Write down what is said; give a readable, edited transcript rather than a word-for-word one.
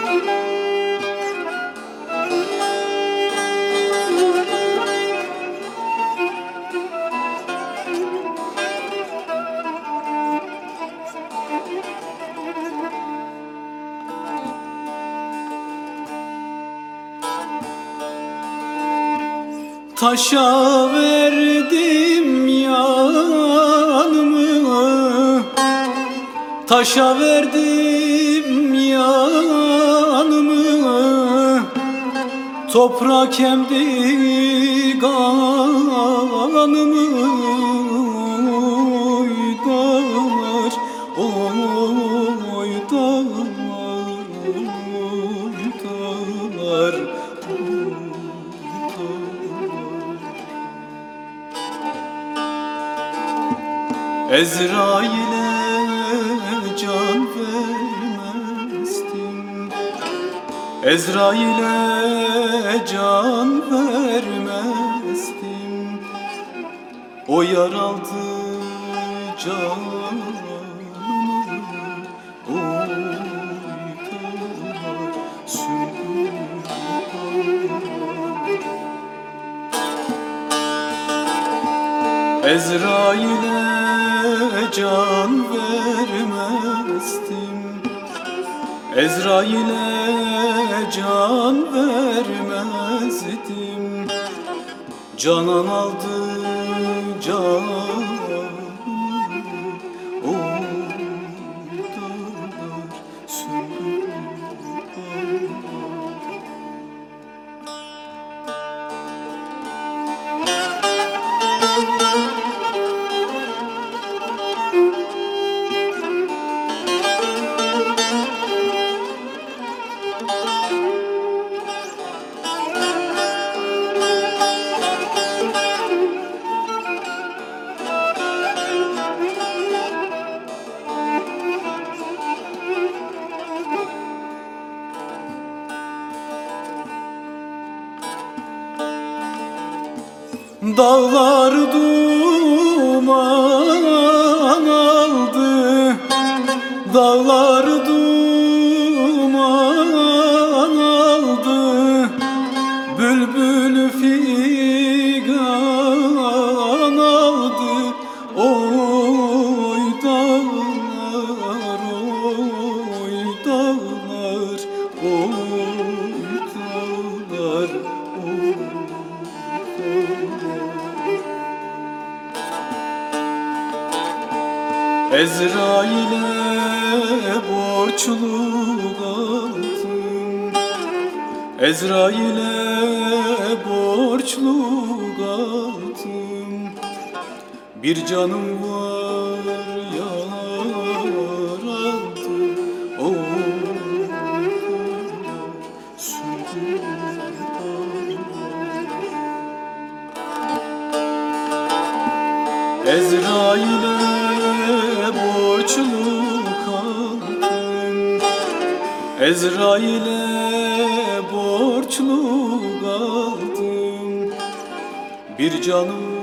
Taşa verdim yanımı, taşa verdim yanımı, toprak emdi kanımı. Oy dağlar, oy dağlar, oy dağlar. Ezrail'e can vermezdim, Ezrail'e can vermezdim. O yar aldı canımı. Oy dağlar, sürgün Ezrail'e can vermezdim, Ezrail'e can vermezdim. Canan aldı canımı. Oy dağlar, sürgün Dağlar duman aldı, dağlar duman aldı. Bülbül figan aldı. Oy dağlar, oy dağlar, oy dağlar, oy. Ezrail'e borçlu kaldım, Ezrail'e borçlu kaldım. Bir canım var yaralı. Oy sürgün Ezrail'e borçlu kaldım, Ezrail'e borçlu kaldım. Bir canım